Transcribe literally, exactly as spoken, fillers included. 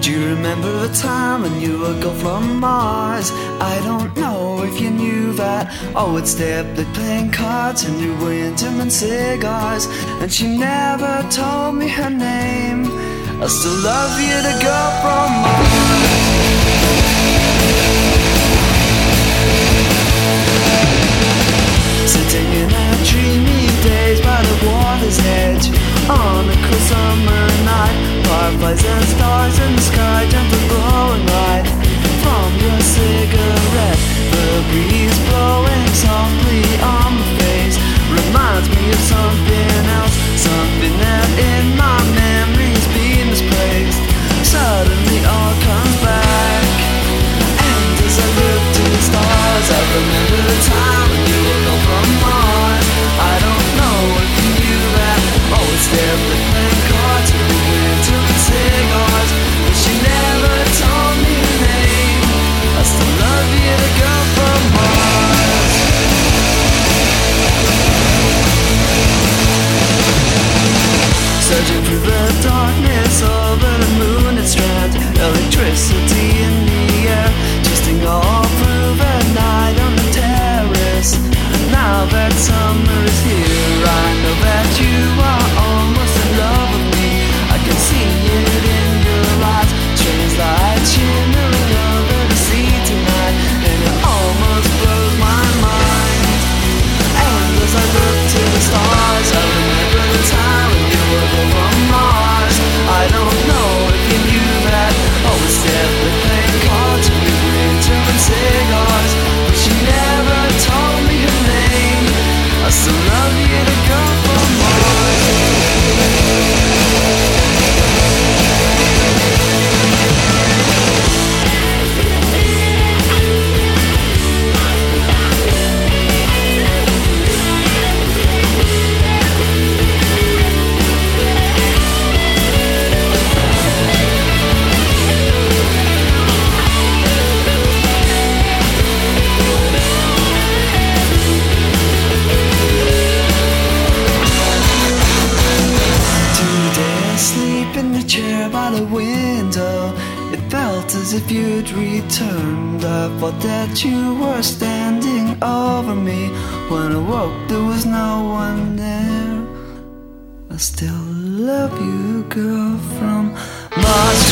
Do you remember the time when you would go from Mars? I don't know if you knew that. I would stay up late playing cards and you were into and cigars. And she never told me her name. I still love you, the girl from Mars. Sitting in our dreamy days by the water's edge on a cool summer night, fireflies and stars in the sky, gentle glowing light from your cigarette. The breeze blowing softly on my face reminds me of something else, something that in my memories been misplaced. Suddenly all comes back, and as I look to the stars, I remember the time when you were gone from Mars. I don't know if you knew that. Always there with playing cards and we went to cigars, but she never told me her name. I still love you, the girl from Mars. Searching through the darkness over the moonlit strand, electricity in the air, twisting all through the night on the terrace. Now that summer is here, I know that you are almost in love with me. I can see it in your eyes, strange light shimmering over the sea tonight, and it almost blows my mind. And as I look to the stars, I remember the time when you were born from Mars. I don't know if you knew that. Always there with playing cards and we were into cigars, but she never told me her name. I still love you, the girl from Mars. As if you'd returned, I thought that you were standing over me. When I woke there was no one there. I still love you, girl from Mars.